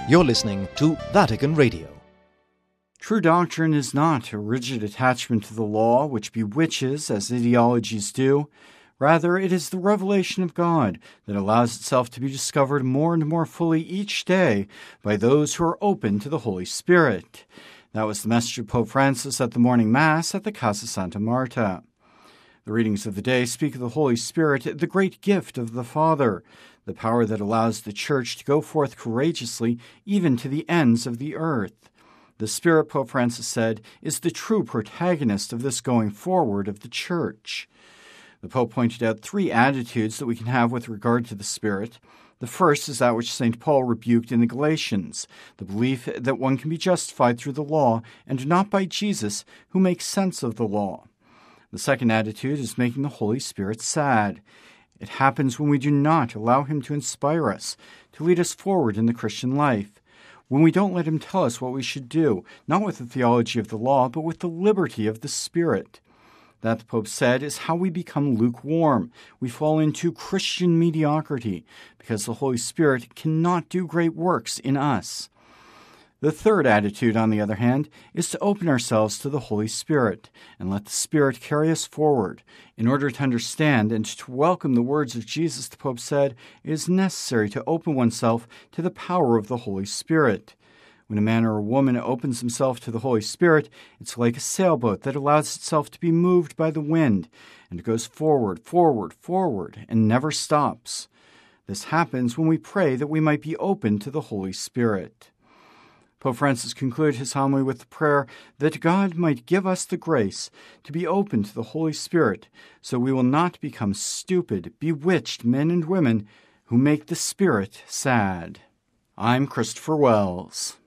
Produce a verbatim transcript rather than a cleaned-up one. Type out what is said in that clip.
You're listening to Vatican Radio. True doctrine is not a rigid attachment to the law, which bewitches as ideologies do. Rather, it is the revelation of God that allows itself to be discovered more and more fully each day by those who are open to the Holy Spirit. That was the message of Pope Francis at the morning Mass at the Casa Santa Marta. The readings of the day speak of the Holy Spirit, the great gift of the Father, the power that allows the Church to go forth courageously even to the ends of the earth. The Spirit, Pope Francis said, is the true protagonist of this going forward of the Church. The Pope pointed out three attitudes that we can have with regard to the Spirit. The first is that which Saint Paul rebuked in the Galatians, the belief that one can be justified through the law and not by Jesus, who makes sense of the law. The second attitude is making the Holy Spirit sad. It happens when we do not allow him to inspire us, to lead us forward in the Christian life, when we don't let him tell us what we should do, not with the theology of the law, but with the liberty of the Spirit. That, the Pope said, is how we become lukewarm. We fall into Christian mediocrity, because the Holy Spirit cannot do great works in us. The third attitude, on the other hand, is to open ourselves to the Holy Spirit and let the Spirit carry us forward. In order to understand and to welcome the words of Jesus, the Pope said, it is necessary to open oneself to the power of the Holy Spirit. When a man or a woman opens himself to the Holy Spirit, it's like a sailboat that allows itself to be moved by the wind, and it goes forward, forward, forward, and never stops. This happens when we pray that we might be open to the Holy Spirit. Pope Francis concluded his homily with the prayer that God might give us the grace to be open to the Holy Spirit, so we will not become stupid, bewitched men and women who make the Spirit sad. I'm Christopher Wells.